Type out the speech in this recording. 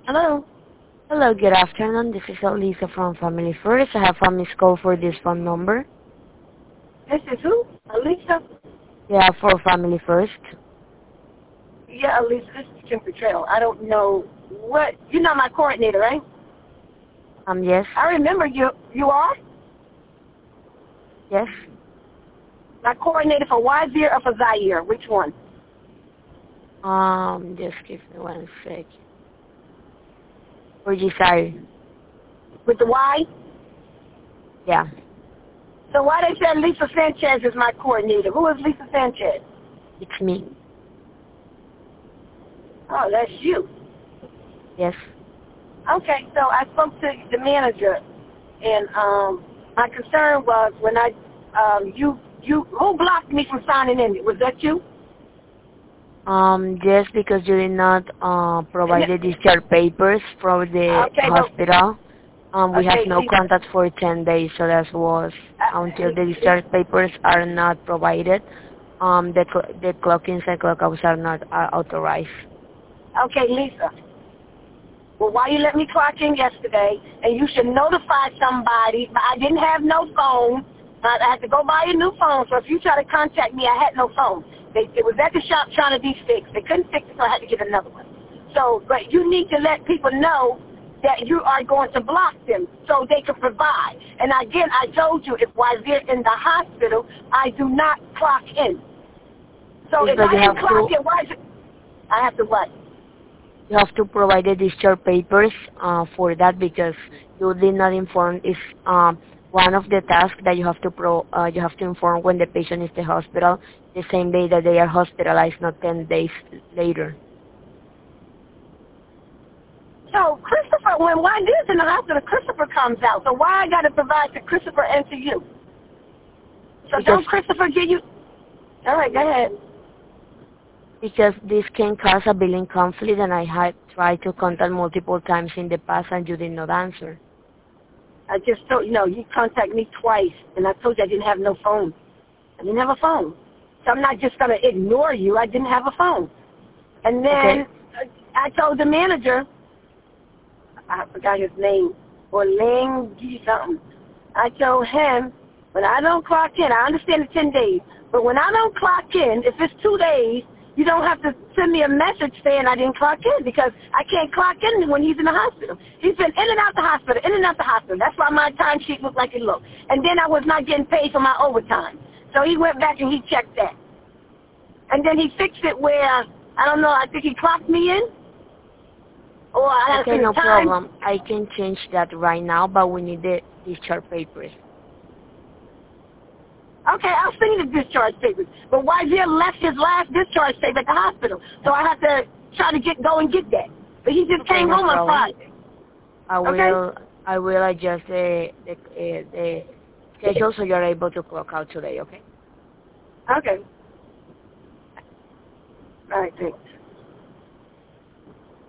Hello. Hello, good afternoon. This is Lisa from Family First. I have a missed call for this phone number. This is who? Alicia? Yeah, for Family First. Yeah, Alicia, this is Kim Petrell. I don't know what, you're not my coordinator, right? Yes. I remember you. You are? Yes. My coordinator for Wazir or for Zaire? Which one? Just give me one sec. For Gisari. With the Y? Yeah, So why they said Lisa Sanchez is my coordinator? Who is Lisa Sanchez? it's me. Oh, that's you. Yes. Okay, so I spoke to the manager, and my concern was when who blocked me from signing in? Was that you? Just because you did not provide the discharge papers from the Okay, but hospital. We have okay, no Lisa. contact for 10 days, so that was until the discharge papers are not provided. The clock-ins and clock-outs are not authorized. Okay, Lisa. Well, why you let me clock in yesterday? And you should notify somebody. I didn't have no phone. I had to go buy a new phone. So if you try to contact me, I had no phone. It was at the shop trying to be fixed. They couldn't fix it, so I had to get another one. So, but you need to let people know that you are going to block them so they can provide. And again, I told you, if while they're in the hospital, I do not clock in. So if But I didn't clock in, why is it? I have to what? you have to provide the discharge papers for that because you did not inform. Is one of the tasks that you have to you have to inform when the patient is in the hospital the same day that they are hospitalized, not 10 days later. So Christopher, when Wanda's in the hospital, Christopher comes out. So why I got to provide to Christopher and to you? So Because don't Christopher give you? All right, go ahead. because this can cause a billing conflict, and I had tried to contact multiple times in the past, and you did not answer. I just told you, you contacted me twice, and I told you I didn't have no phone. I didn't have a phone. So I'm not just going to ignore you. I didn't have a phone. And then Okay. I told the manager, I forgot his name, or Ling something. I told him, when I don't clock in, I understand the 10 days, but when I don't clock in, if it's 2 days, you don't have to send me a message saying I didn't clock in because I can't clock in when he's in the hospital. He's been in and out the hospital, in and out the hospital. That's why my timesheet looked like it looked. And then I was not getting paid for my overtime. So he went back and he checked that. And then he fixed it where, I don't know, I think he clocked me in. Or I had to Okay, put no the time. problem. I can change that right now, but we need the discharge papers. Okay, I'll send you the discharge papers. But Wazir left his last discharge paper at the hospital, so I have to try to go and get that. But he just Okay, came no home on problem. Friday. I Okay? will adjust the schedule so you're able to clock out today. Okay. Okay. All right, thanks.